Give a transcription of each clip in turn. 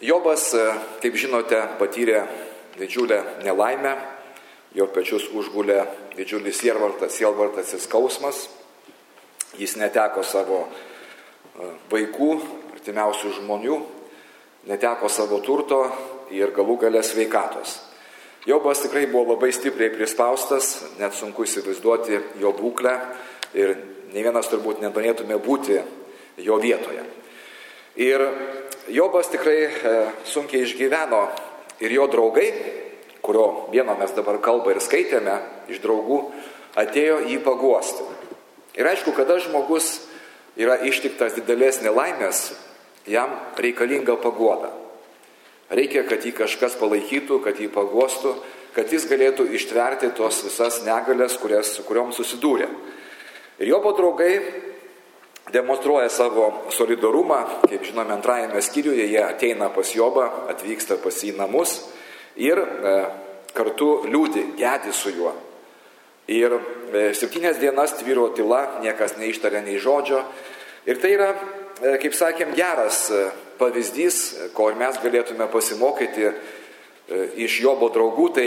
Jobas, kaip žinote, patyrė didžiulę nelaimę, jo pečius užgulė didžiulis sielvartas ir skausmas, jis neteko savo vaikų, artimiausių žmonių, neteko savo turto ir galų gale sveikatos. Jobas tikrai buvo labai stipriai prispaustas, net sunku įsivaizduoti jo būklę ir ne vienas turbūt nenorėtume būti jo vietoje. Ir Jobas tikrai sunkiai išgyveno ir jo draugai, kurio vieno mes dabar kalbą ir skaitėme iš draugų, atėjo jį paguosti. Ir aišku, kada žmogus yra ištiktas didelės nelaimės, jam reikalinga paguoda. Reikia, kad jį kažkas palaikytų, kad jį paguostų, kad jis galėtų ištverti tos visas negalės, su kuriom susidūrė. Ir Jobo draugai demonstruoja savo solidarumą, kaip žinome, 2 skyriuje jie ateina pas Jobą, atvyksta pas jį namus ir kartu liūdi, gedi su juo. Ir 7 dienas tvyro tyla, niekas neištaria nei žodžio. Ir tai yra, kaip sakėm, geras pavyzdys, ko ir mes galėtume pasimokyti iš Jobo draugų, tai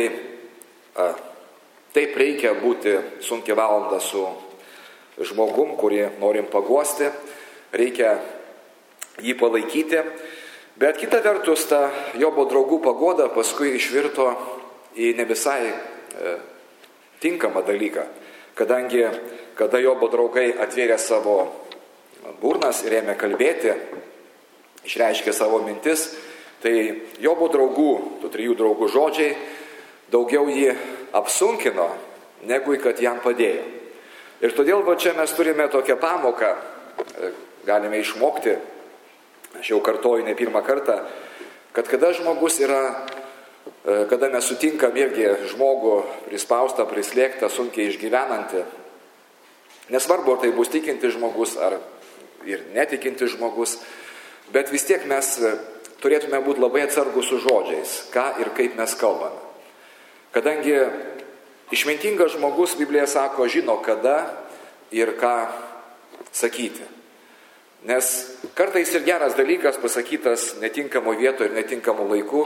taip reikia būti sunkia valanda su žmogum, kurį norim paguosti, reikia jį palaikyti, bet kita vertus ta Jobo draugų paguoda paskui išvirto į ne visai tinkamą dalyką, kadangi kada Jobo draugai atvėrė savo burnas ir ėmė kalbėti, išreiškė savo mintis, tai Jobo draugų, tų 3 draugų žodžiai daugiau jį apsunkino, negu kad jam padėjo. Ir todėl čia mes turime tokią pamoką, galime išmokti, aš jau kartoju ne pirmą kartą, kad kada žmogus yra, kada mes sutinkam irgi žmogų prispaustą, prislėgtą, sunkiai išgyvenantį, nesvarbu, ar tai bus tikintis žmogus, ar ir netikintis žmogus, bet vis tiek mes turėtume būti labai atsargus su žodžiais, ką ir kaip mes kalbame. Kadangi išmintingas žmogus, Biblija sako, žino kada ir ką sakyti. Nes kartais ir geras dalykas pasakytas netinkamo vietoje ir netinkamo laiku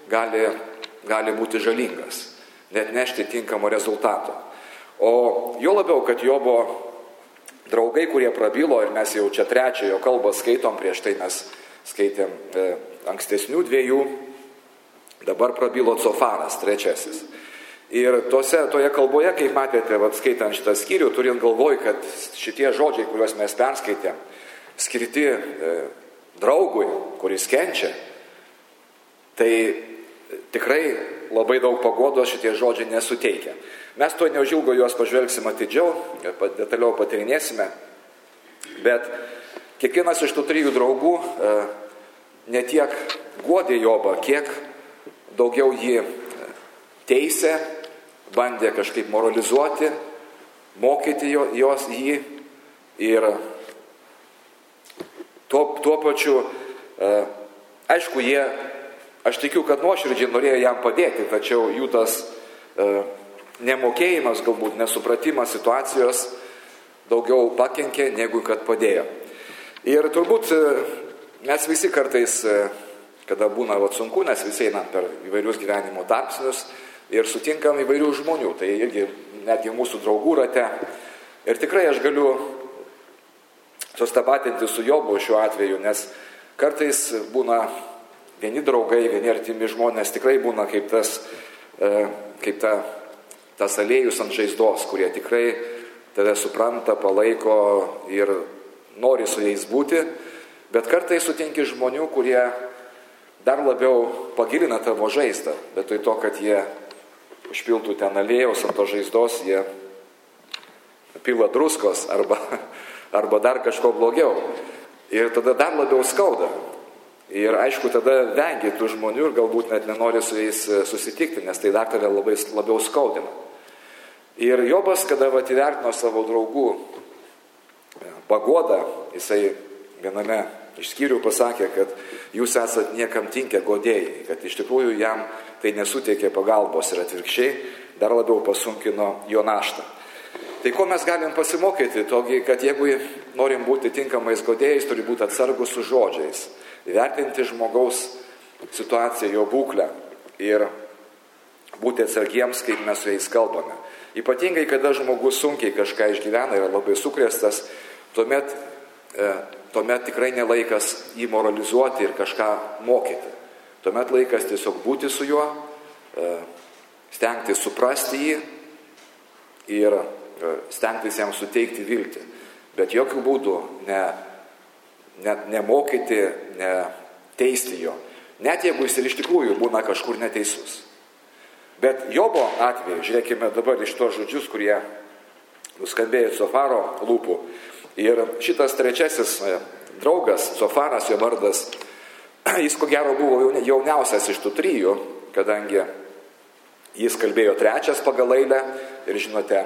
gali būti žalingas, net nešti tinkamo rezultato. O jo labiau, kad Jobo draugai, kurie prabilo, ir mes jau čia 3 jo kalbą skaitom, prieš tai mes skaitėm ankstesnių 2, dabar prabilo Cofaras, 3. Ir toje kalboje, kaip matėte, skaitant šitą skyrių, turint galvoj, kad šitie žodžiai, kuriuos mes perskaitėm, skirti draugui, kuris kenčia, tai tikrai labai daug paguodos šitie žodžiai nesuteikia. Mes to neužilgo juos pažvelgsim atidžiau, detaliau patyrinėsime, bet kiekvienas iš tų 3 draugų ne tiek guodė Jobą, kiek daugiau jį teisė, bandė kažkaip moralizuoti, mokyti jį ir tuo pačiu, aišku, aš tikiu, kad nuoširdžiai norėjo jam padėti, tačiau jų tas nemokėjimas, galbūt nesupratimas situacijos daugiau pakenkė, negu kad padėjo. Ir turbūt mes visi kartais, kada būna sunku, nes visi einam per įvairius gyvenimo tarpsnius ir sutinkam įvairių žmonių, tai irgi netgi mūsų draugų rate. Ir tikrai aš galiu sustapatinti su Jobu šiuo atveju, nes kartais būna vieni draugai, vieni artimi žmonės, tikrai būna kaip tas aliejus ant žaizdos, kurie tikrai tave supranta, palaiko ir nori su jais būti, bet kartais sutinki žmonių, kurie dar labiau pagilina tavo žaizdą, bet to, kad jie užpiltų ten aliejaus ant to žaizdos, jie pila druskos arba dar kažko blogiau. Ir tada dar labiau skauda. Ir aišku, tada vengi tų žmonių ir galbūt net nenori su jais susitikti, nes tai dar tave labiau skaudina. Ir Jobas, kada įvertino savo draugų paguodą, jisai viename iš skyrių pasakė, kad jūs esat niekam tinkę guodėjai, kad iš tikrųjų jam tai nesuteikė pagalbos ir atvirkščiai dar labiau pasunkino jo naštą. Tai ko mes galim pasimokyti? Togi, kad jeigu norim būti tinkamais guodėjais, turi būti atsargus su žodžiais. Įvertinti žmogaus situaciją, jo būklę ir būti atsargiems, kaip mes su jais kalbame. Ypatingai, kada žmogus sunkiai kažką išgyvena, yra labai sukrėstas, tuomet tikrai nelaikas jį moralizuoti ir kažką mokyti. Tuomet laikas tiesiog būti su juo, stengtis suprasti jį ir stengtis jam suteikti viltį. Bet jokių būdų nemokyti, neteisti jo. Net jeigu jis ir iš tikrųjų būna kažkur neteisus. Bet Jobo atveju, žiūrėkime dabar iš to žodžius, kurie nuskambėjo Cofaro lūpų. Ir šitas trečiasis draugas, Cofaras, jo vardas, jis ko gero buvo jauniausias iš tų trijų, kadangi jis kalbėjo trečias pagal eilę ir žinote,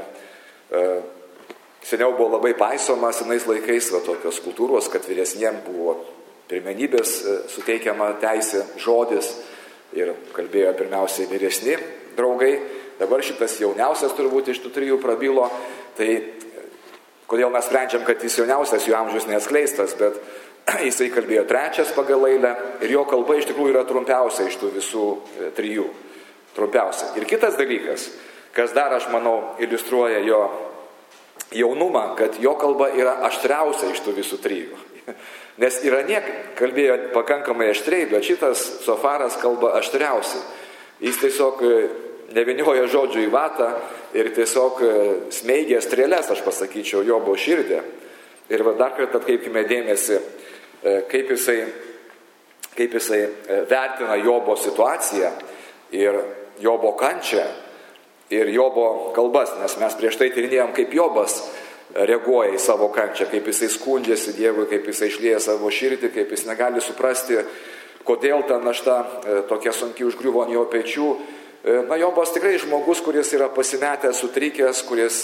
seniau buvo labai paisoma senais laikais tokios kultūros, kad vyresniem buvo pirmenybės suteikiama teisė, žodis ir kalbėjo pirmiausiai vyresni draugai. Dabar šitas jauniausias turbūt iš tų trijų prabilo, tai kodėl mes sprendžiam, kad jis jauniausias, jų amžius neatskleistas, bet jisai kalbėjo trečias pagal eilę ir jo kalba iš tikrųjų yra trumpiausia iš tų visų trijų. Trumpiausia. Ir kitas dalykas, kas dar, aš manau, iliustruoja jo jaunumą, kad jo kalba yra aštriausia iš tų visų trijų. Nes Iranie kalbėjo pakankamai aštriai, bet šitas Cofaras kalba aštriausiai. Jis tiesiog nevinioja žodžių į vatą ir tiesiog smeigia strėles, aš pasakyčiau, Jobo širdį. Ir dar kartą atkreipkime dėmesį, kaip jisai vertina Jobo situaciją ir Jobo kančią ir Jobo kalbas, nes mes prieš tai tyrinėjom, kaip Jobas reaguoja į savo kančią, kaip jisai skundžiasi Dievui, kaip jisai išlieja savo širdį, kaip jis negali suprasti, kodėl ta našta tokia sunkiai užgriuvo ant jo pečių. Na, Jobas tikrai žmogus, kuris yra pasimetęs, sutrikęs, kuris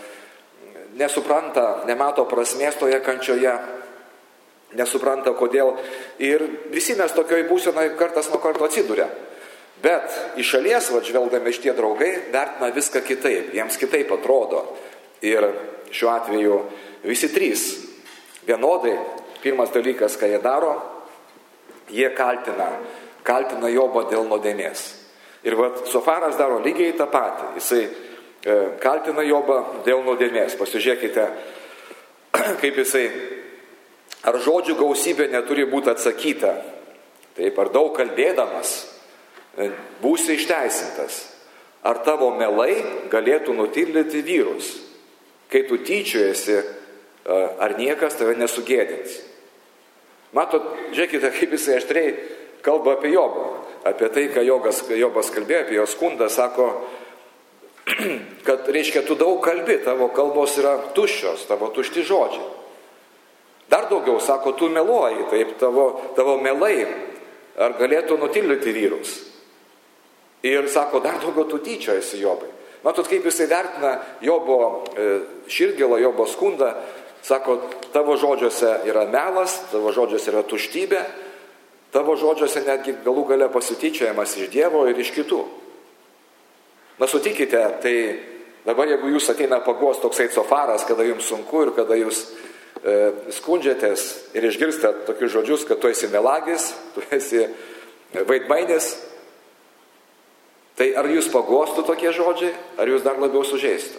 nesupranta, nemato prasmės toje kančioje, nesupranta kodėl. Ir visi mes tokioj būsenai kartas nuo karto atsiduria. Bet iš šalies, žvelgdami šitie draugai, vertina viską kitaip, jiems kitaip atrodo. Ir šiuo atveju visi trys vienodai, pirmas dalykas, ką jie daro, jie kaltina Jobą dėl nuodėmės. Ir Cofaras daro lygiai tą patį. Jisai kaltina Jobą dėl nuodėmės. Pasižiūrėkite, kaip jisai, ar žodžių gausybė neturi būti atsakyta. Taip, ar daug kalbėdamas būsi išteisintas. Ar tavo melai galėtų nutildyti vyrus. Kai tu tyčiojasi, ar niekas tave nesugėdins. Matot, žiūrėkite, kaip jisai aštriai kalba apie Jobą. Apie tai, ką Jobas kalbėjo, apie jo skundą, sako, kad, reiškia, tu daug kalbi, tavo kalbos yra tuščios, tavo tušti žodžiai. Dar daugiau, sako, tu meluoji, taip, tavo melai, ar galėtų nutildyti vyrus. Ir sako, dar daugiau tu tyčiojasi Jobai. Matot, kaip jisai vertina Jobo širdgėlą, Jobo skundą, sako, tavo žodžiuose yra melas, tavo žodžiuose yra tuštybė, tavo žodžiuose netgi galų gale pasityčiojimas iš Dievo ir iš kitų. Na, sutikite, tai dabar jeigu jūs ateina pagos toksai Cofaras, kada jums sunku ir kada jūs skundžiatės ir išgirstate tokius žodžius, kad tu esi melagis, tu esi vaidmainis, tai ar jūs pagostų tokie žodžiai, ar jūs dar labiau sužeistų?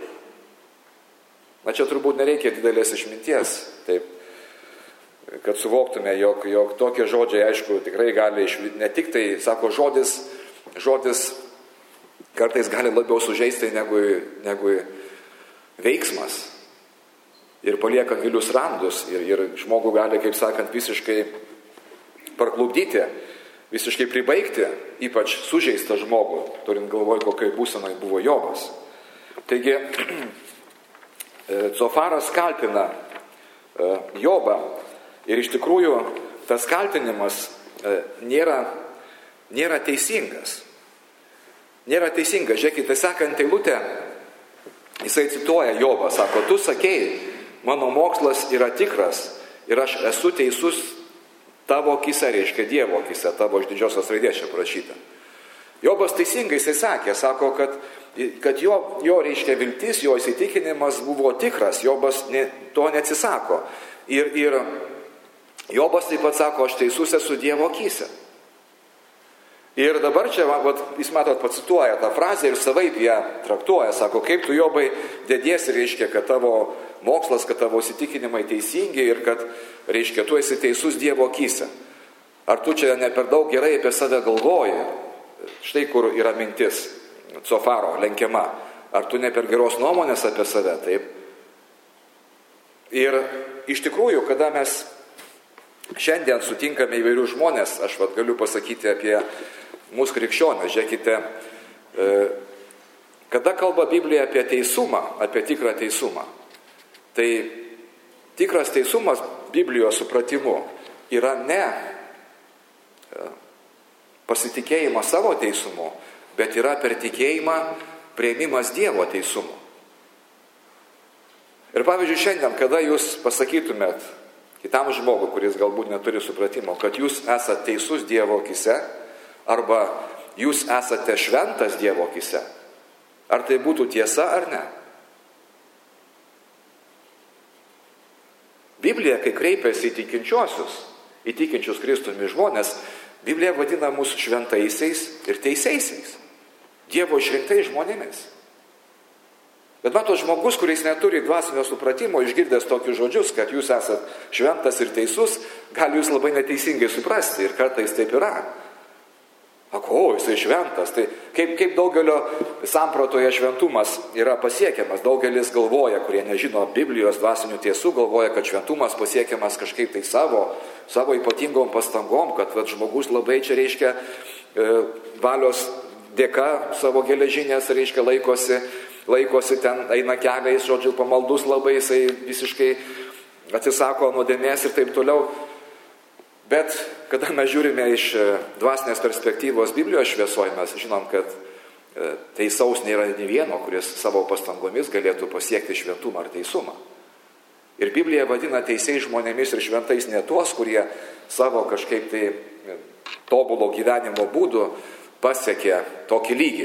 Na, čia turbūt nereikia didelės išminties, taip, kad suvoktume, jog tokie žodžiai, aišku, tikrai gali, ne tik tai, sako, žodis kartais gali labiau sužeisti negu veiksmas ir palieka gilius randus ir žmogų gali, kaip sakant, visiškai parklupdyti, visiškai pribaigti, ypač sužeistą žmogų, turint galvoj, kokioj būsenai buvo Jobas. Taigi, Cofaras kaltina Jobą ir iš tikrųjų tas kaltinimas nėra teisingas. Nėra teisingas. Žiūrėkite, sekant eilutę, jisai cituoja Jobą, sako, tu sakei, mano mokslas yra tikras ir aš esu teisus tavo akise, reiškia Dievo akise, tavo iš didžiosios raidės čia parašyta. Jobas teisingai jisai sakė, sako, kad jo reiškia viltis, jo įsitikinimas buvo tikras, Jobas to neatsisako. Ir Jobas taip pat sako, aš teisus esu Dievo akise. Ir dabar čia, jis matot, pacituoja tą frazę ir savaip ją traktuoja. Sako, kaip tu, Jobai, dediesi, reiškia, kad tavo mokslas, kad tavo įsitikinimai teisingi ir kad, reiškia, tu esi teisus Dievo akyse. Ar tu čia ne per daug gerai apie save galvoji? Štai kur yra mintis Cofaro lenkiama. Ar tu ne per geros nuomonės apie save? Taip. Ir iš tikrųjų, kada mes šiandien sutinkame įvairių žmonės, aš galiu pasakyti apie mūsų krikščionės, žiūrėkite, kada kalba Biblija apie teisumą, apie tikrą teisumą, tai tikras teisumas Biblijos supratimu yra ne pasitikėjimas savo teisumu, bet yra per tikėjimą priėmimas Dievo teisumu. Ir pavyzdžiui, šiandien, kada jūs pasakytumėt kitam žmogui, kuris galbūt neturi supratimo, kad jūs esate teisus Dievo akyse, arba jūs esate šventas Dievo akyse, ar tai būtų tiesa ar ne? Biblija, kai kreipiasi į tikinčiuosius, į tikinčius Kristumi žmonės, Biblija vadina mus šventaisiais ir teisiaisiais, Dievo išrinktais žmonėmis. Bet mato, žmogus, kuris neturi dvasinio supratimo, išgirdęs tokius žodžius, kad jūs esate šventas ir teisus, gali jūs labai neteisingai suprasti ir kartais taip yra. Ako, jisai šventas, tai kaip daugelio sampratoje šventumas yra pasiekiamas. Daugelis galvoja, kurie nežino Biblijos dvasinių tiesų, galvoja, kad šventumas pasiekiamas kažkaip tai savo ypatingom pastangom, kad žmogus labai čia reiškia valios dėka savo geležinės, reiškia laikosi ten, eina keliais, žodžiu, pamaldus labai, jisai visiškai atsisako nuodėmės ir taip toliau. Bet kada mes žiūrime iš dvasinės perspektyvos Biblijos šviesoje, mes žinom, kad teisaus nėra nei vieno, kuris savo pastangomis galėtų pasiekti šventumą ar teisumą. Ir Biblija vadina teisiais žmonėmis ir šventais ne tuos, kurie savo kažkaip tai tobulo gyvenimo būdu pasiekė tokį lygį.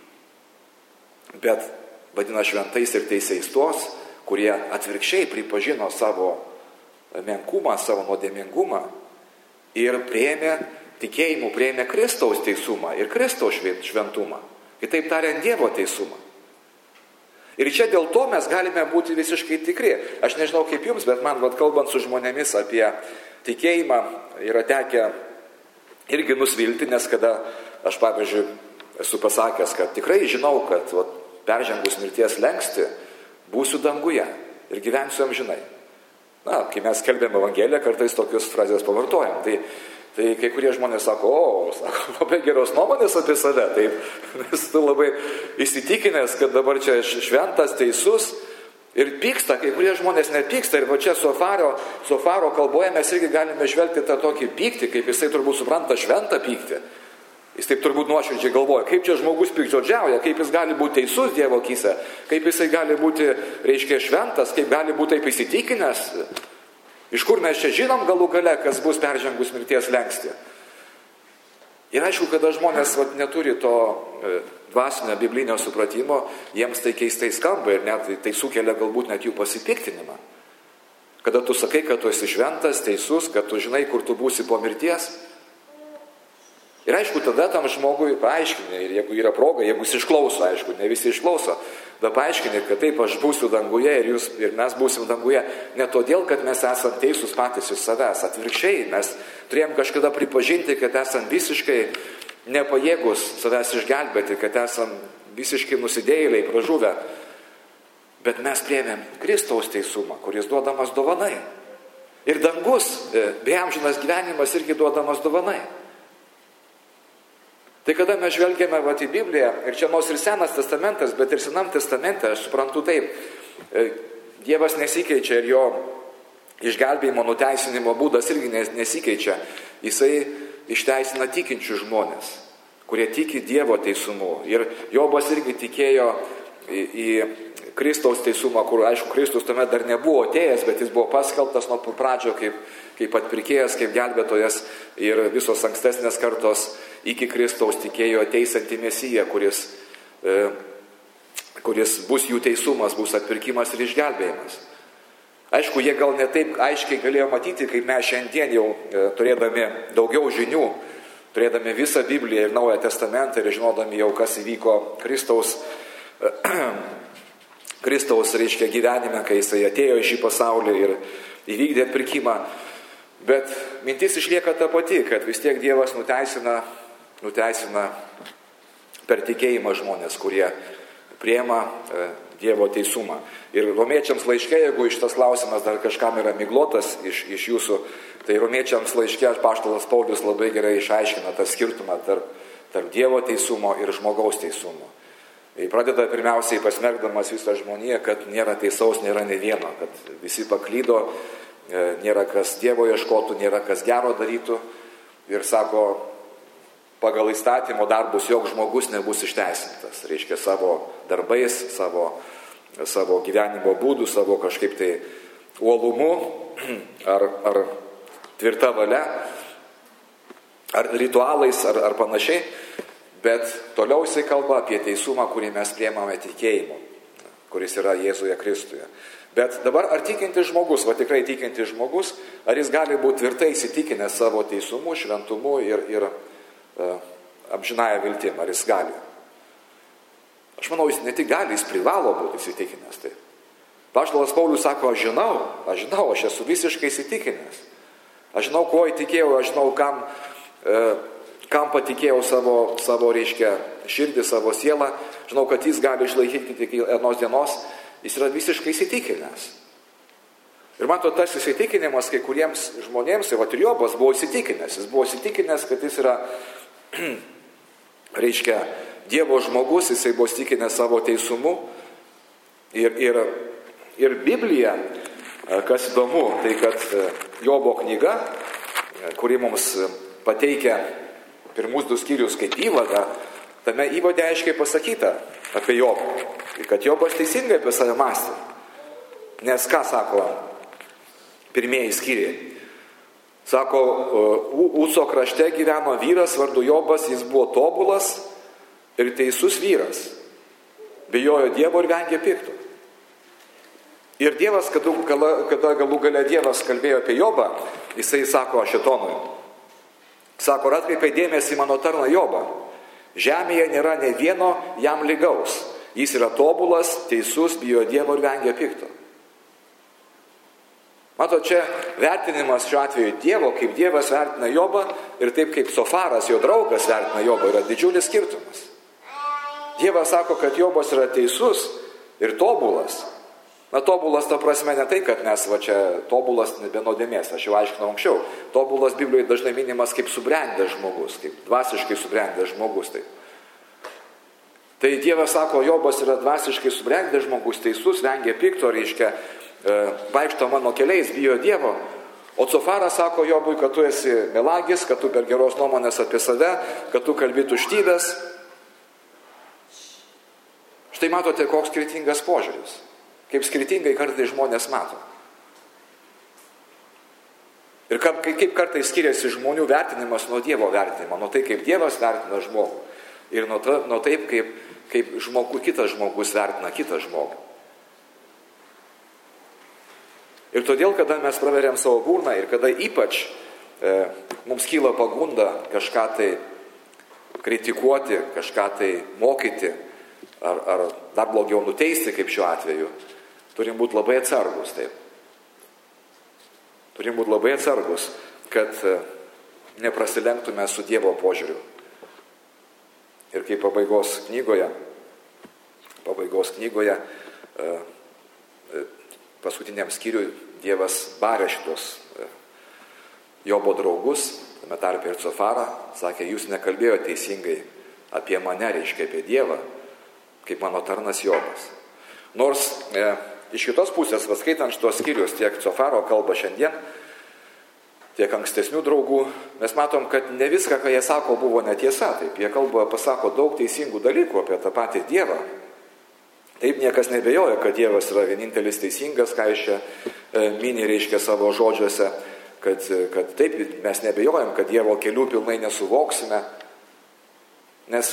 Bet vadina šventais ir teisiais tuos, kurie atvirkščiai pripažino savo menkumą, savo nuodėmingumą ir priėmė Kristaus teisumą ir Kristaus šventumą. Kitaip tariant, Dievo teisumą. Ir čia dėl to mes galime būti visiškai tikri. Aš nežinau kaip jums, bet man, kalbant su žmonėmis apie tikėjimą, yra tekę irgi nusvilti, nes kada aš, pavyzdžiui, esu pasakęs, kad tikrai žinau, kad peržengus mirties slenkstį būsiu danguje ir gyvensiu amžinai. Na, kai mes skelbėm Evangeliją, kartais tokius frazės pavartojam. Tai kai kurie žmonės sako, labai geros nuomonės apie save, taip, nes tu labai įsitikinęs, kad dabar čia šventas, teisus ir pyksta, kai kurie žmonės nepyksta. Ir va čia Sofaro kalboje mes irgi galime žvelgti tą tokį pyktį, kaip jisai turbūt supranta šventą pyktį. Jis taip turbūt nuoširdžiai galvoja, kaip čia žmogus piktžodžiauja, kaip jis gali būti teisus Dievo akyse, kaip jisai gali būti, reiškia, šventas, kaip gali būti taip įsitikinęs. Iš kur mes čia žinom galų gale, kas bus peržengus mirties slenkstį. Ir aišku, kada žmonės neturi to dvasinio biblinio supratimo, jiems tai keistai skamba ir net tai sukelia galbūt net jų pasipiktinimą. Kada tu sakai, kad tu esi šventas, teisus, kad tu žinai, kur tu būsi po mirties. Ir aišku, tada tam žmogui paaiškini, ir jeigu yra proga, jeigu jis išklauso, aišku, ne visi išklauso, bet paaiškini, kad taip aš būsiu danguje ir mes būsim danguje, ne todėl, kad mes esam teisūs patys iš savęs, atvirkščiai, mes turėjom kažkada pripažinti, kad esam visiškai nepajėgus savęs išgelbėti, kad esam visiškai nusidėjėliai, pražuvę, bet mes priėmėm Kristaus teisumą, kuris duodamas dovanai. Ir dangus, bei amžinas gyvenimas irgi duodamas dovanai. Tai kada mes žvelgiame į Bibliją, ir čia nors ir Senas testamentas, bet ir Senam testamente, aš suprantu taip, Dievas nesikeičia ir jo išgelbėjimo, nuteisinimo būdas irgi nesikeičia. Jisai išteisina tikinčių žmonės, kurie tiki Dievo teisumu. Ir Jobas irgi tikėjo į Kristaus teisumą, kur, aišku, Kristus tuomet dar nebuvo atėjęs, bet jis buvo paskelbtas nuo pradžio kaip atpirkėjas, kaip gelbėtojas, ir visos ankstesnės kartos iki Kristaus tikėjo teisiantį Mesiją, kuris bus jų teisumas, bus atpirkimas ir išgelbėjimas. Aišku, jie gal ne taip aiškiai galėjo matyti, kaip mes šiandien jau turėdami daugiau žinių turėdami visą Bibliją ir Naują Testamentą ir žinodami jau, kas įvyko Kristaus reiškia gyvenime, kai jisai atėjo į šį pasaulį ir įvykdė atpirkimą. Bet mintis išlieka ta pati, kad vis tiek Dievas nuteisina per tikėjimą žmonės, kurie priima Dievo teisumą. Ir romiečiams laiške, jeigu šitas klausimas dar kažkam yra miglotas iš jūsų, tai romiečiams laiške apaštalas Paulius labai gerai išaiškina tą skirtumą tarp Dievo teisumo ir žmogaus teisumo. Ir pradeda pirmiausiai pasmerkdamas visą žmoniją, kad nėra teisaus, nėra ne vieno, kad visi paklydo, nėra kas Dievo ieškotų, nėra kas gero darytų. Ir sako, pagal įstatymo darbus joks žmogus nebus išteisintas. Reiškia savo darbais, savo gyvenimo būdų, savo kažkaip tai uolumu ar tvirta valia, ar ritualais, ar panašiai. Bet toliau jisai kalba apie teisumą, kurį mes priemame tikėjimu, kuris yra Jėzuje Kristuje. Bet dabar ar tikintis žmogus, tikrai tikintis žmogus, ar jis gali būti tvirtai įsitikinęs savo teisumu, šventumu ir amžinąją viltim, ar jis gali? Aš manau, jis ne tik gali, jis privalo būti įsitikinęs. Tai. Apaštalas Paulius sako, aš žinau, aš esu visiškai įsitikinęs. Aš žinau, ko įtikėjau, aš žinau, kam patikėjau savo reiškia, širdį, savo sielą. Žinau, kad jis gali išlaikyti iki vienos dienos. Jis yra visiškai įsitikinęs. Ir mato, tas įsitikinimas kai kuriems žmonėms, ir Jobas buvo įsitikinęs. Jis buvo įsitikinęs, kad jis yra, reiškia, Dievo žmogus, jisai buvo įsitikinęs savo teisumu. Ir Biblija, kas įdomu, tai kad Jobo knyga, kuri mums pateikia pirmus 2 skyrius kaip įvadą, tame įvade aiškiai pasakyta apie Jobą. Kad Jobas teisingai apie save mąstė. Nes ką sako pirmieji skyriai? Sako, Uco krašte gyveno vyras vardu Jobas, jis buvo tobulas ir teisus vyras. Bijojo Dievo ir vengė pikto. Ir Dievas, kada galų gale Dievas kalbėjo apie Jobą, jisai sako Šetonui. Sako, atkreipė dėmesį mano tarną Jobą. Žemėje nėra ne vieno jam lygaus. Jis yra tobulas, teisus, bijo Dievo ir vengia pikto. Mato, čia vertinimas šiuo atveju Dievo, kaip Dievas vertina Jobą ir taip kaip Sofaras, jo draugas, vertina Jobą, yra didžiulis skirtumas. Dievas sako, kad Jobas yra teisus ir tobulas. Na, tobulas ta prasme ne tai, kad mes čia tobulas be nuodėmės, aš jau aiškinau anksčiau. Tobulas Biblijoje dažnai minimas kaip subrendęs žmogus, kaip dvasiškai subrendęs žmogus. Tai Dievas sako, Jobas yra dvasiškai subrendęs žmogus, teisus, vengia pikto, reiškia, vaikšto mano keliais, bijo Dievo. O Sofaras sako Jobui, kad tu esi melagis, kad tu per geros nuomonės apie save, kad tu kalbi tuštybės. Štai matote, koks skirtingas požiūris. Kaip skirtingai kartais žmonės mato. Ir kaip kartais skiriasi žmonių vertinimas nuo Dievo vertinimo, nuo tai, kaip Dievas vertina žmogų. Ir nuo taip, kaip kitas žmogus vertina kitą žmogų. Ir todėl, kada mes praveriam savo burną ir kada ypač mums kyla pagunda kažką tai kritikuoti, kažką tai mokyti, ar dar blogiau nuteisti, kaip šiuo atveju, turim būti labai atsargus, taip. Turim būti labai atsargus, kad neprasilenktume su Dievo požiūriu. Ir kaip pabaigos knygoje, paskutiniam skyriui Dievas barė šitos Jobo draugus, tame tarpe ir Sofarą, sakė, jūs nekalbėjote teisingai apie mane, reiškia apie Dievą, kaip mano tarnas Jobas. Nors iš kitos pusės, skaitant šitos skyrius, tiek Sofaro kalba šiandien, tiek ankstesnių draugų, mes matom, kad ne viską, ką jie sako, buvo netiesa. Taip, jie pasako daug teisingų dalykų apie tą patį Dievą. Taip, niekas nebejoja, kad Dievas yra vienintelis teisingas, ką jis čia mini reiškia savo žodžiuose, kad taip, mes nebejojam, kad Dievo kelių pilnai nesuvoksime, nes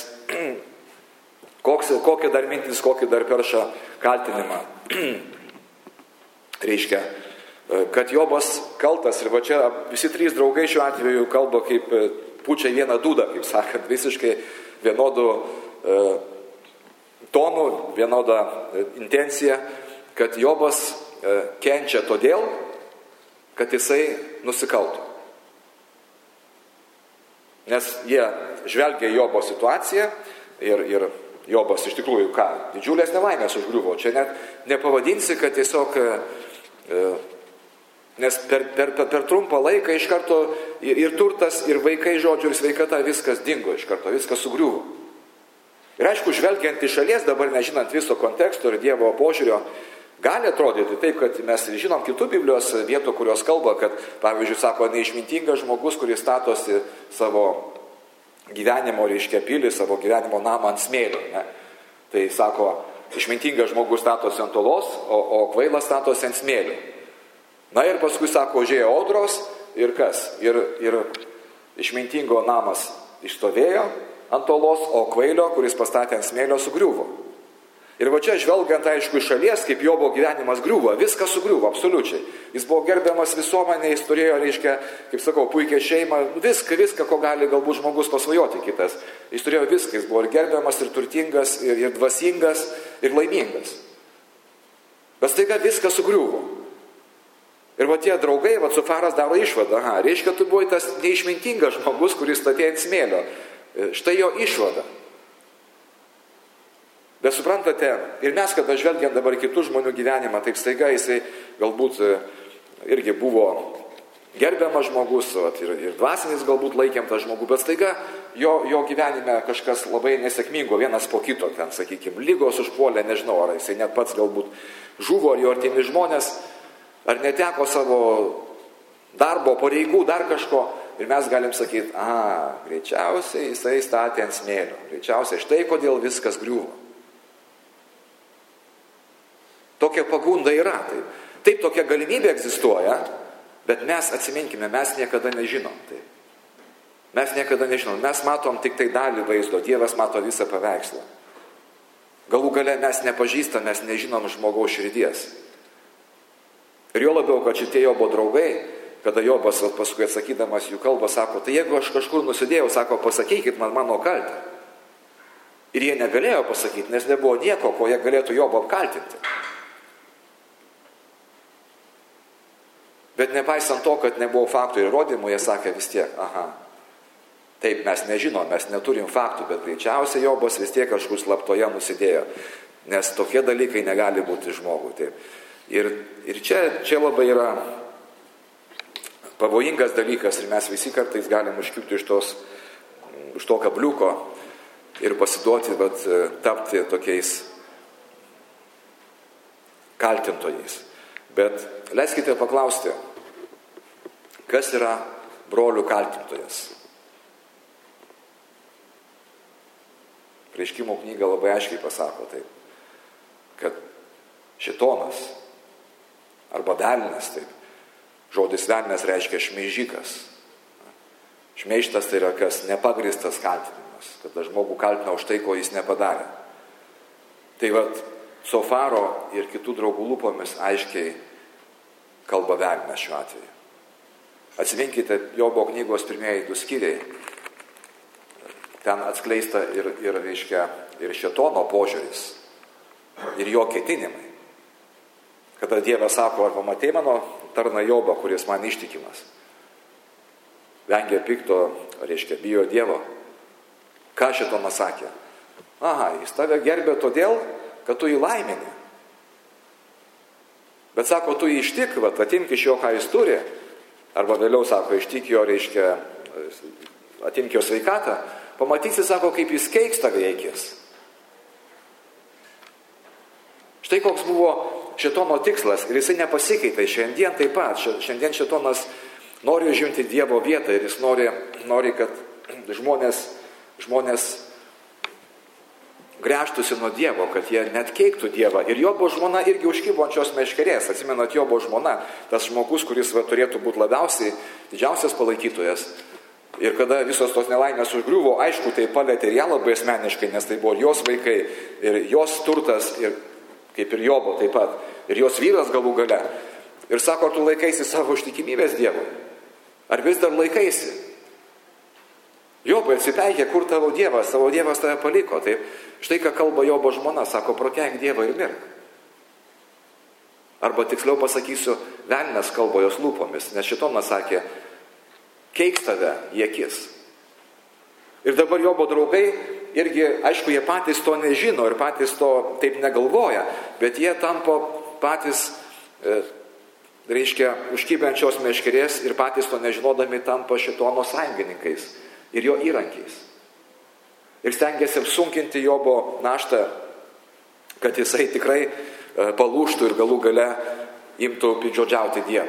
kokia dar mintis, kokį dar perša kaltinimą. Reiškia, kad Jobas kaltas ir va čia visi trys draugai šiuo atveju kalba kaip pučia vieną dūdą, kaip sakant, visiškai vienodų tonų, vienodą intenciją, kad Jobas kenčia todėl, kad jisai nusikalto. Nes jie žvelgia į Jobo situaciją ir Jobas iš tikrųjų ką, didžiulės nelaimės užgriuvo. Čia net nepavadinsi, kad tiesiog, nes per trumpą laiką iš karto ir turtas, ir vaikai, žodžiu, ir sveikata, viskas dingo iš karto, viskas sugriuvo. Ir aišku, žvelgiant iš šalies, dabar nežinant viso konteksto ir Dievo požiūrio, gali atrodyti taip, kad mes žinom kitų Biblijos vietų, kurios kalba, kad, pavyzdžiui, sako, neišmintingas žmogus, kuris statosi savo gyvenimo, reiškia, pilį, savo gyvenimo namą ant smėlio. Ne? Tai sako, išmintingas žmogus statosi ant olos, o kvailas statosi ant smėlio. Na ir paskui sako, užėjo audros ir kas? Ir išmintingo namas išstovėjo ant olos, o kvailio, kuris pastatė ant smėlio, sugriuvo. Ir va čia žvelgiant, aišku, iš šalies, kaip Jobo gyvenimas griuvo, viskas sugriuvo, absoliučiai. Jis buvo gerbiamas visuomenė, jis turėjo, reiškia, kaip sakau, puikią šeimą, viską, ko gali galbūt žmogus pasvajoti kitas. Jis turėjo viską, jis buvo ir gerbiamas, ir turtingas, ir dvasingas, ir laimingas. Bet staiga viskas sugriuvo. Ir va tie draugai, va Zofaras daro išvadą, reiškia, tu buvai tas neišmintingas žmogus, kuris statė ant smėlio. Štai jo išvada. Bet suprantate, ir mes, kada žvelgiam dabar kitų žmonių gyvenimą, taip staiga jisai galbūt irgi buvo gerbiamas žmogus, ir dvasinis galbūt laikėm tą žmogų, bet staiga jo gyvenime kažkas labai nesėkmingo, vienas po kito, ten, sakykime, lygos užpuolė, nežinau, ar jisai net pats galbūt žuvo, ar jo artimi žmonės, ar neteko savo darbo, pareigų, dar kažko, ir mes galim sakyti, greičiausiai jisai statė ant smėlio, greičiausiai štai kodėl viskas griuvo. Tokia pagunda yra. Taip tokia galimybė egzistuoja, bet mes atsiminkime, mes niekada nežinom. Mes niekada nežinom. Mes matom tik tai dalį vaizdo, Dievas mato visą paveikslą. Galų gale mes nepažįstam, mes nežinom žmogaus širdies. Ir jo labiau, kad šitie Jobo draugai, kada Jobas paskui atsakydamas jų kalbą sako, tai jeigu aš kažkur nusidėjau, sako, pasakykit man mano kaltę. Ir jie negalėjo pasakyti, nes nebuvo nieko, ko jie galėtų Jobą apkaltinti. Bet nepaisant to, kad nebuvo faktų ir įrodymų, jie sakė vis tiek, taip mes nežinom, mes neturim faktų, bet greičiausiai Jobas vis tiek kažkur slaptoje nusidėjo, nes tokie dalykai negali būti žmogui. Taip. Ir čia labai yra pavojingas dalykas ir mes visi kartais galim užkibti už to kabliuko ir pasiduoti, bet tapti tokiais kaltintojais. Bet leiskite paklausti, kas yra brolių kaltintojas? Apreiškimo knyga labai aiškiai pasako taip, kad šėtonas arba velnias, taip, žodis velnias reiškia šmeižikas. Šmeižtas tai yra kas? Nepagristas kaltinimas, kada žmogų kaltina už tai, ko jis nepadarė. Tai vat, Zofaro ir kitų draugų lūpomis aiškiai kalba velnias šiuo atveju. Atsiminkite Jobo knygos pirmieji 2 skyriai. Ten atskleista ir šėtono požiūris, ir jo ketinimai. Kada Dievas sako, arba matei mano tarną Jobą, kuris man ištikimas. Vengia pikto, bijo Dievo. Ką šėtonas sakė? Jis tave gerbė todėl, kad tu jį laimini. Bet sako, tu jį ištik, atimk iš jo, ką jis turi, arba vėliau sako, ištik jo, atimk jo sveikatą, pamatysi, sako, kaip jis keiks tave eikės. Štai koks buvo šėtono tikslas ir jisai nepasikeitė šiandien taip pat. Šiandien šėtonas nori užimti Dievo vietą ir jis nori kad žmonės gręžtųsi nuo Dievo, kad jie net keiktų Dievą. Ir Jobo žmona irgi užkibo ant šios meškerės. Atsimenat, Jobo žmona, tas žmogus, kuris turėtų būti labiausiai didžiausias palaikytojas. Ir kada visos tos nelaimės užgriuvo, aišku, tai palėtė ir ją labai asmeniškai, nes tai buvo ir jos vaikai, ir jos turtas, ir kaip ir Jobo taip pat, ir jos vyras galų gale. Ir sako, ar tu laikaisi savo ištikimybės Dievui? Ar vis dar laikaisi? Jobai, atsipeikė, kur tavo Dievas tave paliko. Taip, štai ką kalba Jobo žmona, sako, prakeik Dievą ir mirk. Arba tiksliau pasakysiu, velnias kalba jos lūpomis, nes Šėtonas sakė, keiks tave į akis. Ir dabar Jobo draugai irgi, aišku, jie patys to nežino ir patys to taip negalvoja, bet jie tampa patys, užkybenčios meškerės ir patys to nežinodami tampa Šėtono sąjungininkais ir jo įrankiais. Ir stengiasi apsunkinti Jobo naštą, kad jisai tikrai palūštų ir galų gale imtų piktžodžiauti Dievą.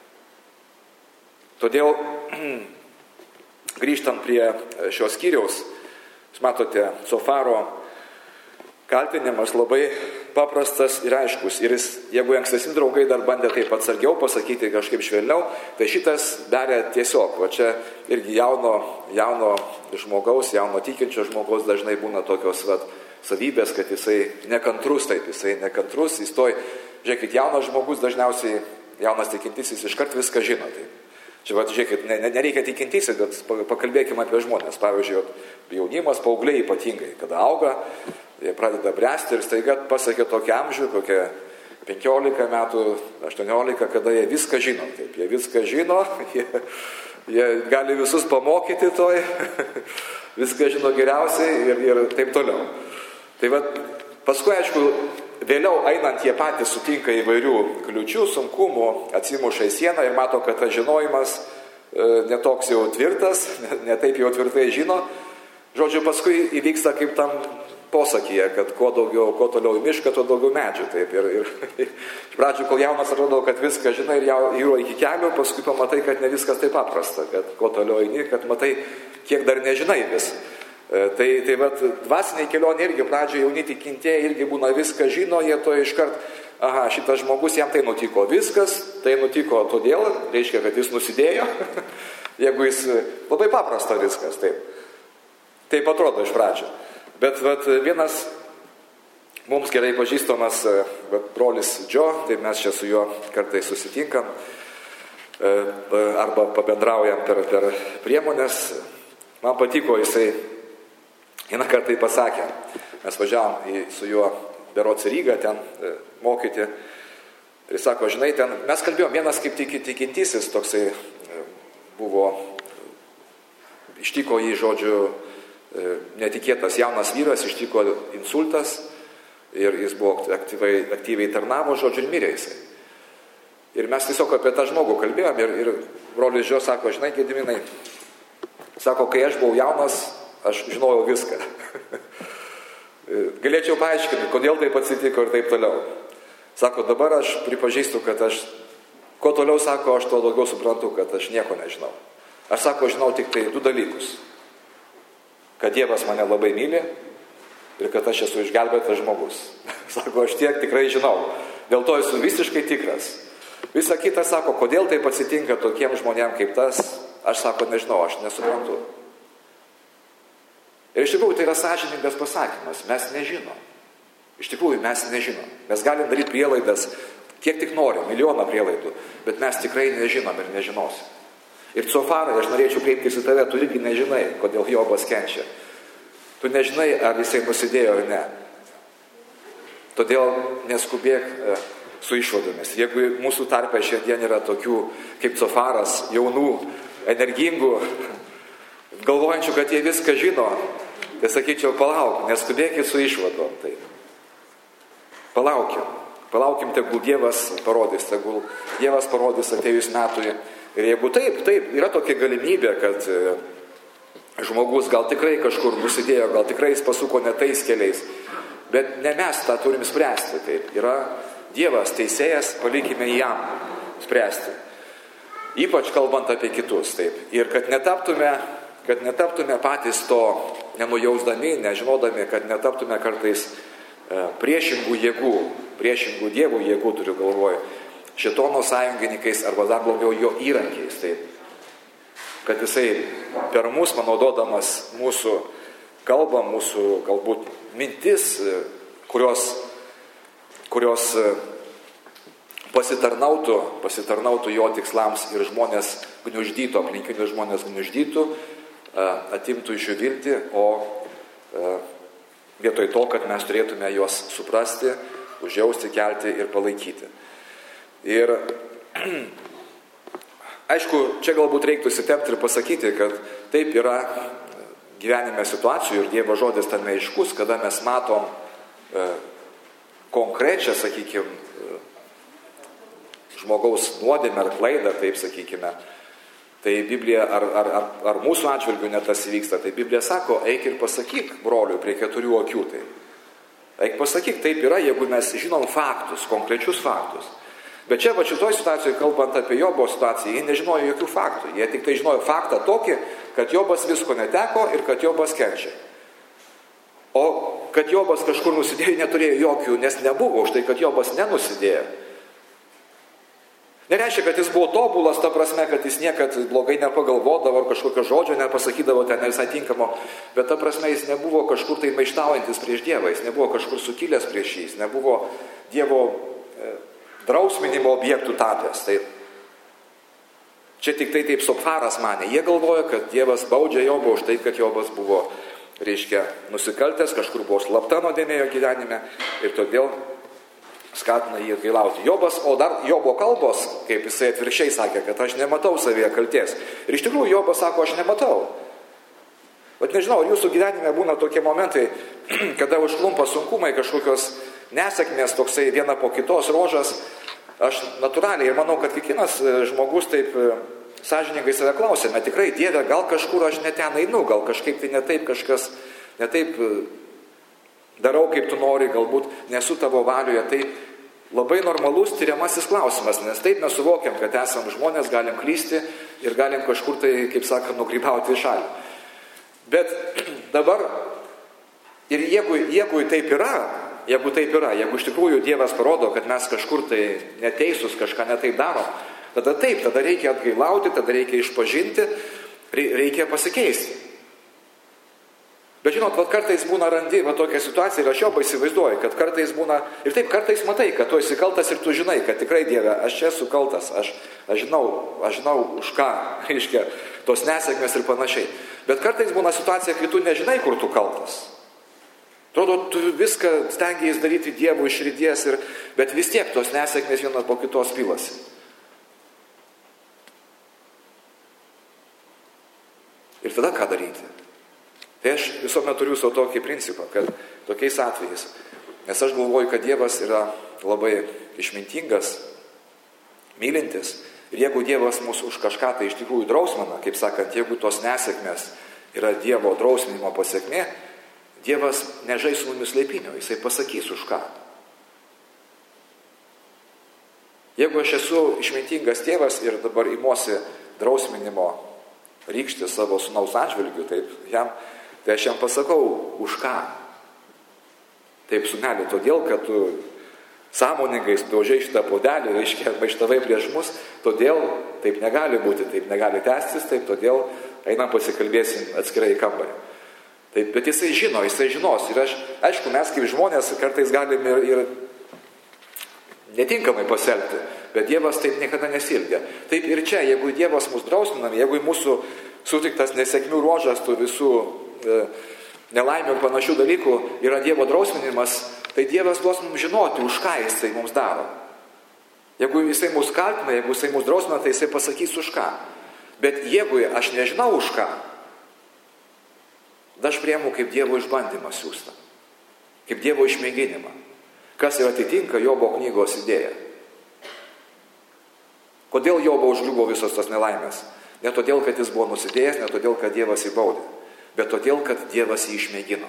Todėl, grįžtant prie šios skyriaus, jūs matote, Cofaro kaltinimas labai paprastas ir aiškus. Ir jis, jeigu ankstesni draugai dar bandė taip atsargiau pasakyti kažkaip švelniau, tai šitas darė tiesiog. Va čia irgi jauno žmogaus, jauno tikinčio žmogaus dažnai būna tokios savybės, kad jisai nekantrus, jis toj, žiūrėkit, jaunas žmogus dažniausiai, jaunas tikintysis iškart viską žino. Taip. Čia, žiūrėkit, nereikia tikintysis, bet pakalbėkime apie žmonės. Pavyzdžiui, jaunimas, paaugliai ypatingai, kada auga, jie pradeda bręsti ir staiga pasiekia tokį amžių, kokie 15 metų, 18, kada jie viską žino. Taip, jie viską žino, jie gali visus pamokyti toj, viską žino geriausiai ir taip toliau. Tai paskui, aišku, vėliau einant jie patys sutinka įvairių kliučių, sunkumų, atsimuša į sieną ir mato, kad tas žinojimas netoks jau tvirtas, netaip jau tvirtai žino. Žodžiu, paskui įvyksta kaip tam posakyje, kad kuo toliau į mišką, tuo daugiau medžių. Taip, ir iš pradžių, kol jaunas atrodo, kad viską žinai ir jau iki kelių, paskui pamatai, kad ne viskas taip paprasta, kad kuo toliau eini, kad matai, kiek dar nežinai vis. Tai dvasiniai kelionė irgi pradžioje jauni tikintieji irgi būna viską žino, jie to iškart, šitas žmogus, jam tai nutiko viskas, tai nutiko todėl, reiškia, kad jis nusidėjo, jeigu jis labai paprasta viskas, taip. Taip atrodo iš pradžio. Bet vienas mums gerai pažįstamas brolis Džo, tai mes čia su juo kartais susitinkam, arba pabendraujam per priemonės. Man patiko, jisai vieną kartą pasakė, mes važiavom su juo berods į Rygą ten mokyti. Ir sako, žinai, ten mes kalbėjom, vienas kaip tikintysis toksai buvo, ištiko jį, žodžiu, netikėtas jaunas vyras, ištiko insultas ir jis buvo aktyviai tarnavo, žodžiu, ir mirė jisai. Ir mes tiesiog apie tą žmogų kalbėjom ir brolis Džo sako, žinai, Gediminai, sako, kai aš buvau jaunas, aš žinojau viską. Galėčiau paaiškinti, kodėl taip atsitiko ir taip toliau. Sako, dabar aš pripažįstu, kad aš, kuo toliau sako, aš to daugiau suprantu, kad aš nieko nežinau. Aš sako, žinau tik tai 2 dalykus. Kad Dievas mane labai myli ir kad aš esu išgelbėtas žmogus. Sako, aš tiek tikrai žinau. Dėl to esu visiškai tikras. Visa kita sako, kodėl taip atsitinka tokiem žmonėm kaip tas, aš sako, nežinau, aš nesuprantu. Ir iš tikrųjų tai yra sąžiningas pasakymas, mes nežinom. Iš tikrųjų mes nežinom. Mes galim daryti prielaidas, kiek tik norim, milijoną prielaidų, bet mes tikrai nežinom ir nežinosim. Ir Cofarai, aš norėčiau kreiptis į tave, tu irgi nežinai, kodėl Jobas kenčia. Tu nežinai, ar jisai nusidėjo ar ne. Todėl neskubėk su išvadomis. Jeigu mūsų tarpe šiandien yra tokių kaip Cofaras, jaunų, energingų, galvojančių, kad jie viską žino, tai sakyčiau, palauk, neskubėkit su išvadom. Taip. Palaukim, tegul Dievas parodys atėjus metui. Ir jeigu taip, yra tokia galimybė, kad žmogus gal tikrai kažkur nusidėjo, gal tikrai jis pasuko ne tais keliais, bet ne mes tą turim spręsti. Taip. Yra Dievas teisėjas, palikime jam spręsti. Ypač kalbant apie kitus. Taip. Ir kad netaptume patys to nenujausdami, nežinodami, kad netaptume kartais priešingų jėgų, priešingų dievų jėgų, turiu galvoje, Šėtono sąjungininkais arba dar blogiau jo įrankiais. Taip. Kad jisai per mus, panaudodamas mūsų kalbą, mūsų galbūt mintis, kurios pasitarnautų jo tikslams ir žmonės gniuždytų, aplinkinius žmonės gniuždytų, atimtų iš jų viltį, o vietoj to, kad mes turėtume juos suprasti, užjausti, kelti ir palaikyti. Ir aišku, čia galbūt reiktų įsitempti ir pasakyti, kad taip yra gyvenime situacijų ir Dievo žodis tame aiškus, kada mes matom konkrečią, sakykime, žmogaus nuodėmę ar klaidą, taip sakykime. Tai Biblija, ar mūsų atžvilgių net tas įvyksta, tai Biblija sako, eik ir pasakyk broliui prie 4 akių. Tai. Eik pasakyk, taip yra, jeigu mes žinom faktus, konkrečius faktus. Bet čia, šitoj situacijoje, kalbant apie Jobo situaciją, jie nežinojo jokių faktų. Jie tik tai žinojo faktą tokį, kad Jobas visko neteko ir kad Jobas kenčia. O kad Jobas kažkur nusidėjo, neturėjo jokių, nes nebuvo už tai, kad Jobas nenusidėjo. Nereiškia, kad jis buvo tobulas, ta prasme, kad jis niekad blogai nepagalvodavo ar kažkokio žodžio nepasakydavo ten ne visai tinkamo, bet ta prasme jis nebuvo kažkur tai maištaujantis prieš Dievą, jis nebuvo kažkur sukilęs prieš jį, jis nebuvo Dievo drausminimo objektų tapęs. Tai čia tik tai taip Sopharas manė. Jie galvoja, kad Dievas baudžia Jobą už tai, kad Jobas buvo, reiškia, nusikaltęs, kažkur buvo slapta nuodėmė jo gyvenime ir todėl skatina jį atgailauti. Jobas, o dar Jobo kalbos, kaip jisai atvirkščiai sakė, kad aš nematau savyje kaltės. Ir iš tikrųjų Jobas sako, aš nematau. Bet nežinau, ar jūsų gyvenime būna tokie momentai, kada užklumpa sunkumai, kažkokios nesėkmės, toksai viena po kitos rožas. Aš natūraliai ir manau, kad kiekvienas žmogus taip sąžiningai save klausėme, tikrai Dieve, gal kažkur aš ne ten einu, gal kažkaip tai ne taip kažkas, ne taip darau, kaip tu nori, galbūt nesu tavo valioje. Tai labai normalus tyriamasis klausimas, nes taip mes suvokiam, kad esam žmonės, galim klysti ir galim kažkur tai, kaip sakant, nukrypauti į šalį. Bet dabar, ir jeigu taip yra, jeigu iš tikrųjų Dievas parodo, kad mes kažkur tai neteisūs, kažką netaip darom, tada taip, tada reikia atgailauti, tada reikia išpažinti, reikia pasikeisti. Bet žinot, kartais būna randi tokia situacija ir aš Jobą įsivaizduoju, kad kartais būna, ir taip kartais matai, kad tu esi kaltas ir tu žinai, kad tikrai Dieve, aš čia esu kaltas, aš žinau už ką, reiškia, tos nesėkmės ir panašiai. Bet kartais būna situacija, kai tu nežinai, kur tu kaltas. Atrodo, tu viską stengiais daryti Dievui iš širdies, bet vis tiek tos nesėkmės vienas po kitos pilasi. Ir tada ką daryti? Tai aš visuomet turiu savo tokį principą, kad tokiais atvejais, nes aš galvoju, kad Dievas yra labai išmintingas, mylintis, ir jeigu Dievas mūsų už kažką tai iš tikrųjų drausmina, kaip sakant, jeigu tos nesėkmės yra Dievo drausminimo pasiekmė, Dievas nežais su mumis leipinio, jisai pasakys už ką. Jeigu aš esu išmintingas tėvas ir dabar imuosi drausminimo rykštį savo sūnaus atžvilgių, tai aš jam pasakau, už ką. Taip, sūneli, todėl, kad tu sąmoningai daužiai šitą puodelį, reiškia, maištavai prieš mus, todėl taip negali būti, taip negali tęstis, taip, todėl einam pasikalbėsim atskirai į kambarį. Taip, bet jisai žinos. Ir aišku, mes kaip žmonės kartais galim ir netinkamai pasielgti, bet Dievas taip niekada nesielgia. Taip ir čia, jeigu Dievas mus drausminam, jeigu mūsų sutiktas nesėkmių ruožas, tų visų nelaimių ir panašių dalykų yra Dievo drausminimas, tai Dievas duos mums žinoti, už ką jisai mums daro. Jeigu jisai mus kaltina, jeigu jisai mus drausmina, tai jisai pasakys už ką. Bet jeigu aš nežinau už ką, tada aš priimu kaip Dievo išbandymą siųstą, kaip Dievo išmėginimą, kas ir atitinka Jobo knygos idėją. Kodėl Jobo užgriuvo visos tos nelaimės? Ne todėl, kad jis buvo nusidėjęs, ne todėl, kad Dievas jį baudė, bet todėl, kad Dievas jį išmėgino.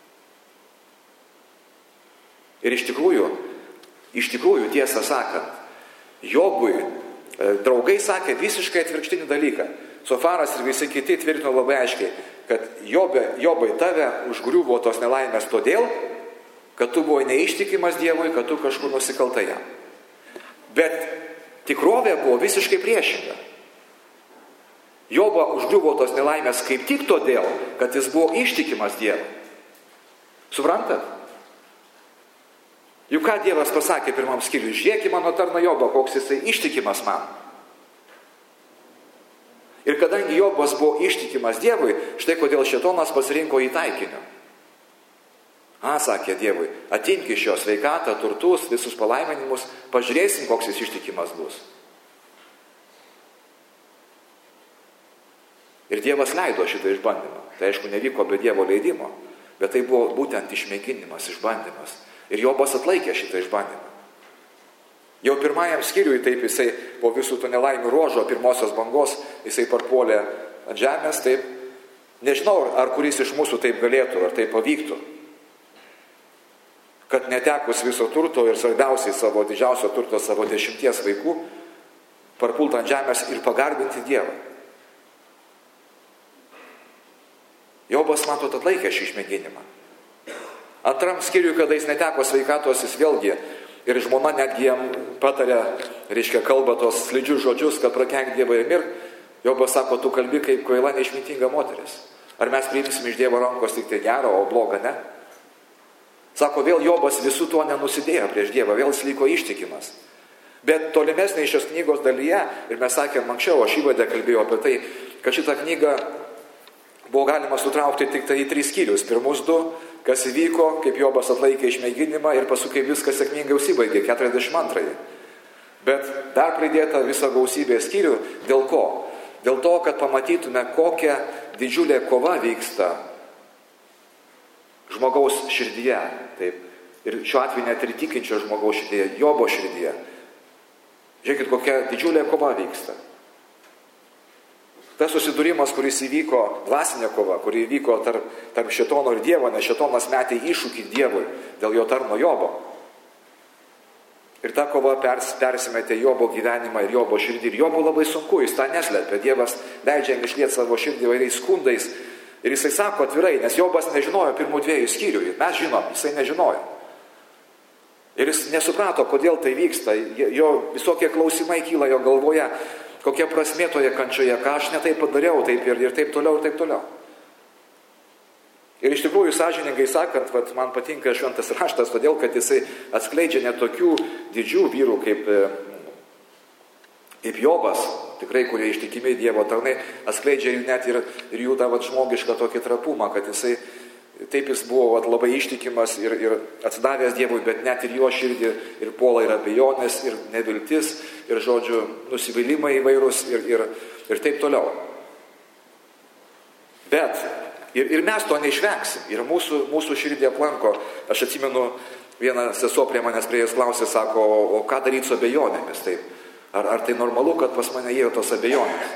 Ir iš tikrųjų, tiesą sakant, Jobui draugai sakė visiškai atvirkštinį dalyką. Sofaras ir visi kiti tvirtino labai aiškiai, kad Jobai tave užgriuvo tos nelaimės todėl, kad tu buvai neištikimas Dievui, kad tu kažkur nusikaltai jam. Bet tikrovė buvo visiškai priešinga. Jobą užgriuvo tos nelaimės kaip tik todėl, kad jis buvo ištikimas Dievui. Suprantat? Juk ką Dievas pasakė pirmam skyriui? Žiūrėk į mano tarną Jobą, koks jisai ištikimas man. Ir kadangi Jobas buvo ištikimas Dievui, štai kodėl šėtonas pasirinko jį taikiniu. Sakė Dievui, atimk iš jo sveikatą, turtus, visus palaiminimus, pažiūrėsim, koks jis ištikimas bus. Ir Dievas leido šitą išbandymą. Tai aišku, nevyko be Dievo leidimo, bet tai buvo būtent išmėginimas, išbandymas. Ir Jobas atlaikė šitą išbandymą. Jau pirmajam skyriui, taip jisai po visų tų nelaimių ruožo, pirmosios bangos, jisai parpuolė ant žemės, taip. Nežinau, ar kuris iš mūsų taip galėtų, ar tai pavyktų. Kad netekus viso turto ir svarbiausiai savo didžiausio turto, savo 10 vaikų, parpult ant žemės ir pagarbinti Dievą. Jobas, matot, atlaikė šį išmėginimą. Antram skyriui, kada jis neteko sveikatos, jis vėlgi ir žmona netgi jam patarė, kalba tos slidžius žodžius, kad prakeik Dievą ir mirk. Jobas sako, tu kalbi kaip kvaila neišmintinga moteris. Ar mes priimsim iš Dievo rankos tik tai gerą, o blogą ne? Sako, vėl Jobas visų tuo nenusidėjo prieš Dievą, vėl jis liko ištikimas. Bet tolimesnė šios knygos dalyje, ir mes sakėm anksčiau, aš įvadę kalbėjau apie tai, kad šitą knygą buvo galima sutraukti tik tai į 3 skyrius. Pirmus 2, kas įvyko, kaip Jobas atlaikė išmėginimą ir paskui kaip viskas sėkmingai užsibaigė, 42. Bet dar pridėta visa gausybė skyrių. Dėl ko? Dėl to, kad pamatytume, kokia didžiulė kova vyksta žmogaus širdyje. Taip. Ir šiuo atveju net ir tikinčio žmogaus širdyje, Jobo širdyje. Žiūrėkit, kokia didžiulė kova vyksta. Tas susidūrimas, kuris įvyko, dvasinė kova, kuri įvyko tarp šėtono ir Dievo, nes šėtonas metė iššūkį Dievui dėl jo tarno Jobo. Ir ta kova persimetė Jobo gyvenimą ir Jobo širdį. Ir Jobo labai sunku, jis tą neslėpė. Dievas leidžia jam išlieti savo širdį įvairiais skundais. Ir jisai sako atvirai, nes Jobas nežinojo pirmų 2 skyrių. Mes žinom, jisai nežinojo. Ir jis nesuprato, kodėl tai vyksta. Jo visokie klausimai kyla jo galvoje. Kokia prasmė toje kančioje, ką aš netai padariau, taip ir taip toliau, ir taip toliau. Ir iš tikrųjų, sąžiningai sakant, man patinka šventas raštas, todėl, kad jisai atskleidžia net tokių didžių vyrų kaip Jobas, tikrai, kurie ištikimi Dievo tarnai, atskleidžia net ir jų tą žmogišką tokį trapumą, kad jisai, taip jis buvo labai ištikimas ir atsidavęs Dievui, bet net ir jo širdį ir puola ir abejonės, ir neviltis, ir žodžiu, nusivylimai įvairūs ir taip toliau. Bet ir mes to neišvengsim. Ir mūsų širdį aplanko. Aš atsimenu, viena sesuo prie manęs prieėjus klausė, sako, o ką daryti su abejonėmis? Taip, ar tai normalu, kad pas mane yra tos abejonės?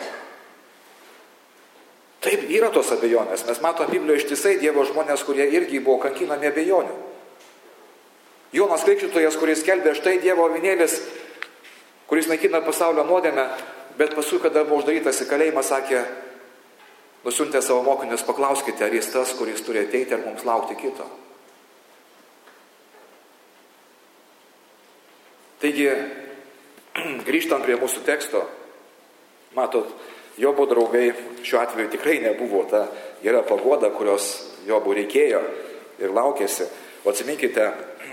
Taip, yra tos abejonės. Mes matome Biblijoje ištisai Dievo žmonės, kurie irgi buvo kankinami abejonių. Jonas Krikštytojas, kuris skelbė, štai Dievo avinėlis, kuris naikina pasaulio nuodėmę, bet paskui, kada buvo uždarytas į kalėjimą, sakė, nusiuntė savo mokinius, paklauskite, ar jis tas, kuris turi ateiti, ar mums laukti kito. Taigi, grįžtant prie mūsų teksto, matot, Jobo draugai šiuo atveju tikrai nebuvo ta gera paguoda, kurios Jobų reikėjo ir laukėsi. O atsiminkite,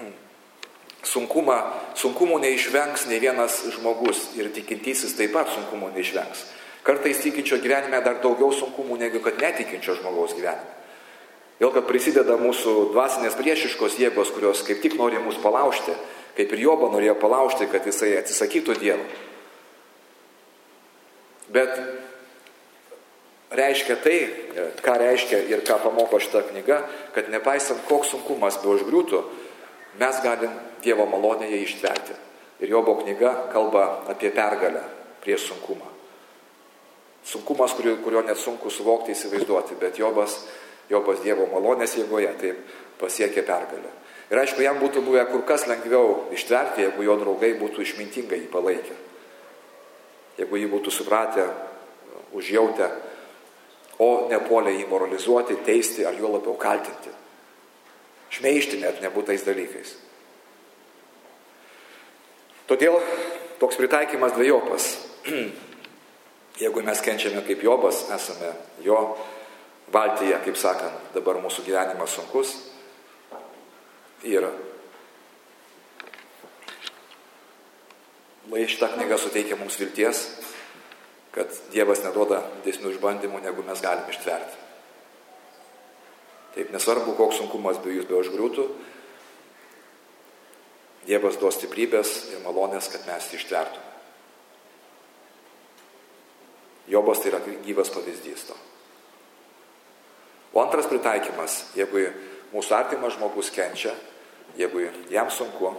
sunkumų neišvengs nei vienas žmogus ir tikintysis taip pat sunkumų neišvengs. Kartais tikinčio gyvenime dar daugiau sunkumų negu kad netikinčio žmogaus gyvenime. Dėl kad prisideda mūsų dvasinės priešiškos jėgos, kurios kaip tik nori mus palaužti, kaip ir Jobą norėjo palaužti, kad jisai atsisakytų Dievo. Bet reiškia tai, ką reiškia ir ką pamoko šita knyga, kad nepaisant koks sunkumas be užgriūtų, mes galim Dievo malonėje ištverti. Ir Jobo knyga kalba apie pergalę prieš sunkumą. Sunkumas, kurio net sunku suvokti, įsivaizduoti, bet Jobas Dievo malonės jėgoje taip pasiekė pergalę. Ir aišku, jam būtų buvę kur kas lengviau ištverti, jeigu jo draugai būtų išmintingai jį palaikę. Jeigu jį būtų supratę, užjautę, o nepuolė jį moralizuoti, teisti ar jo labiau kaltinti. Šmeižti net nebūtais dalykais. Todėl toks pritaikymas dvejopas. Jeigu mes kenčiame kaip Jobas, esame jo valtyje, kaip sakant, dabar mūsų gyvenimas sunkus. Ir šita knyga suteikia mums vilties, kad Dievas neduoda didesnių išbandymų, negu mes galime ištverti. Taip, nesvarbu, koks sunkumas be jūs be užgriūtų, Dievas duos stiprybės ir malonės, kad mes ištvertume. Jobas tai yra gyvas pavyzdys to. O antras pritaikymas, jeigu mūsų artimas žmogus kenčia, jeigu jam sunku,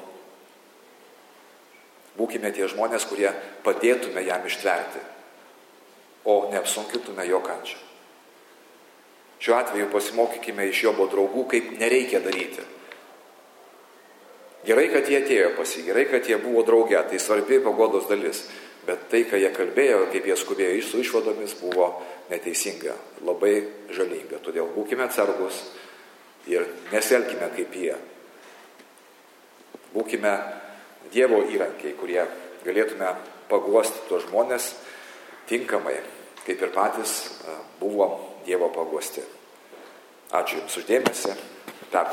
būkime tie žmonės, kurie padėtume jam ištverti, o neapsunkintume jo kančią. Šiuo atveju pasimokykime iš Jobo draugų, kaip nereikia daryti. Gerai, kad jie atėjo pas jį, gerai, kad jie buvo drauge, tai svarbi paguodos dalis. Bet tai, ką jie kalbėjo, kaip jie skubėjo su išvadomis, buvo neteisinga, labai žalinga. Todėl būkime atsargus ir nesielkime kaip jie. Būkime Dievo įrankiai, kurie galėtume paguosti tuos žmonės tinkamai, kaip ir patys buvom Dievo paguosti. Ačiū Jums už dėmesį.